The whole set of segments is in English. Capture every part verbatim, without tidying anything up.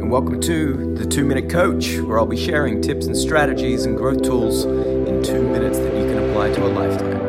and welcome to the Two Minute Coach, where I'll be sharing tips and strategies and growth tools in two minutes that you can apply to a lifetime.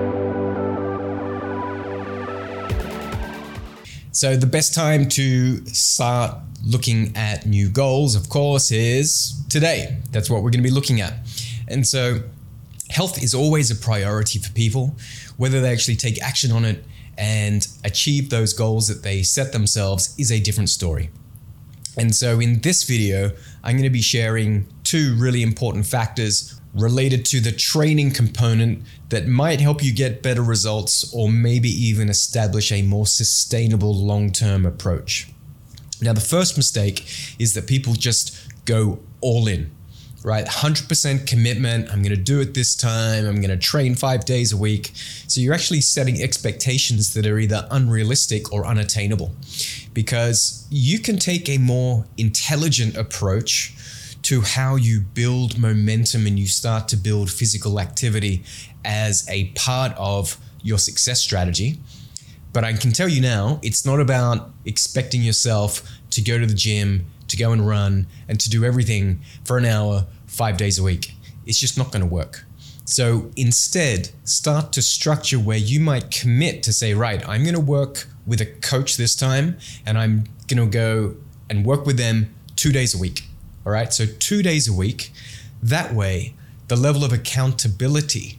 So the best time to start looking at new goals, of course, is today. That's what we're going to be looking at. And so health is always a priority for people. Whether they actually take action on it and achieve those goals that they set themselves is a different story. And so in this video, I'm going to be sharing two really important factors related to the training component that might help you get better results or maybe even establish a more sustainable long-term approach. Now, the first mistake is that people just go all in, right? one hundred percent commitment. I'm going to do it this time. I'm going to train five days a week. So you're actually setting expectations that are either unrealistic or unattainable, because you can take a more intelligent approach to how you build momentum and you start to build physical activity as a part of your success strategy. But I can tell you now, it's not about expecting yourself to go to the gym, to go and run, and to do everything for an hour, five days a week. It's just not going to work. So instead, start to structure where you might commit to say, right, I'm going to work with a coach this time, and I'm going to go and work with them two days a week. All right, so two days a week. That way, the level of accountability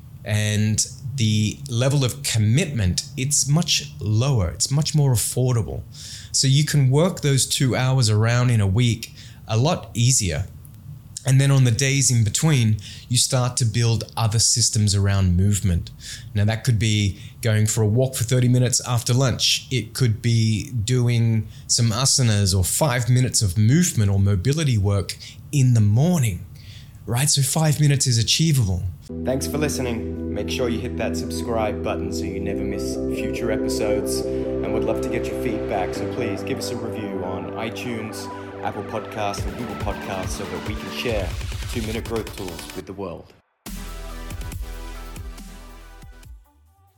and the level of commitment, it's much lower. It's much more affordable. So you can work those two hours around in a week a lot easier. And then on the days in between, you start to build other systems around movement. Now that could be going for a walk for thirty minutes after lunch. It could be doing some asanas or five minutes of movement or mobility work in the morning, right? So five minutes is achievable. Thanks for listening. Make sure you hit that subscribe button so you never miss future episodes. And would love to get your feedback, so please give us a review on iTunes, Apple Podcasts, and Google Podcasts so that we can share two-minute growth tools with the world.